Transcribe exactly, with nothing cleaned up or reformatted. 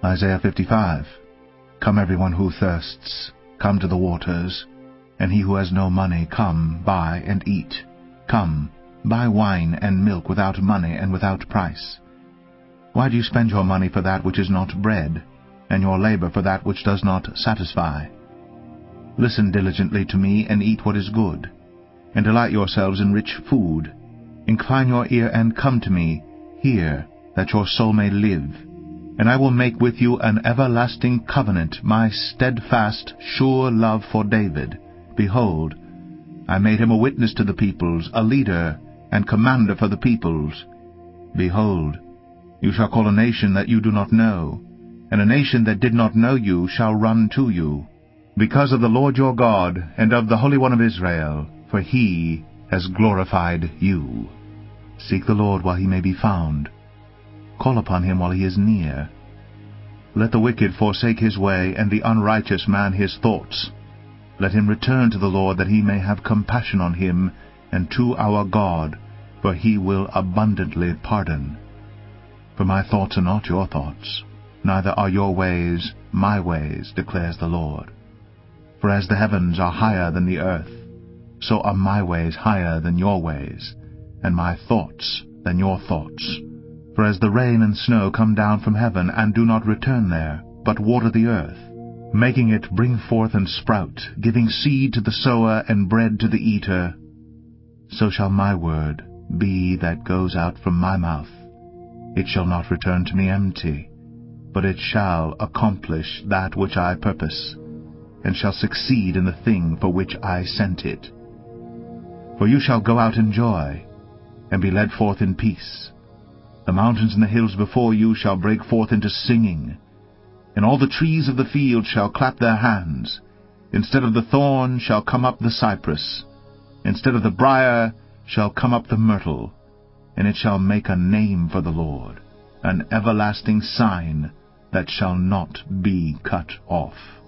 Isaiah fifty-five. Come everyone who thirsts, come to the waters, and he who has no money, come, buy and eat. Come, buy wine and milk without money and without price. Why do you spend your money for that which is not bread, and your labor for that which does not satisfy? Listen diligently to me, and eat what is good, and delight yourselves in rich food. Incline your ear and come to me, hear, that your soul may live. And I will make with you an everlasting covenant, my steadfast, sure love for David. Behold, I made him a witness to the peoples, a leader and commander for the peoples. Behold, you shall call a nation that you do not know, and a nation that did not know you shall run to you, because of the Lord your God, and of the Holy One of Israel, for he has glorified you. Seek the Lord while he may be found. Call upon him while he is near. Let the wicked forsake his way, and the unrighteous man his thoughts. Let him return to the Lord, that he may have compassion on him, and to our God, for he will abundantly pardon. For my thoughts are not your thoughts, neither are your ways my ways, declares the Lord. For as the heavens are higher than the earth, so are my ways higher than your ways, and my thoughts than your thoughts. For as the rain and snow come down from heaven, and do not return there, but water the earth, making it bring forth and sprout, giving seed to the sower and bread to the eater, so shall my word be that goes out from my mouth. It shall not return to me empty, but it shall accomplish that which I purpose, and shall succeed in the thing for which I sent it. For you shall go out in joy, and be led forth in peace. The mountains and the hills before you shall break forth into singing, and all the trees of the field shall clap their hands. Instead of the thorn shall come up the cypress, instead of the brier shall come up the myrtle, and it shall make a name for the Lord, an everlasting sign that shall not be cut off.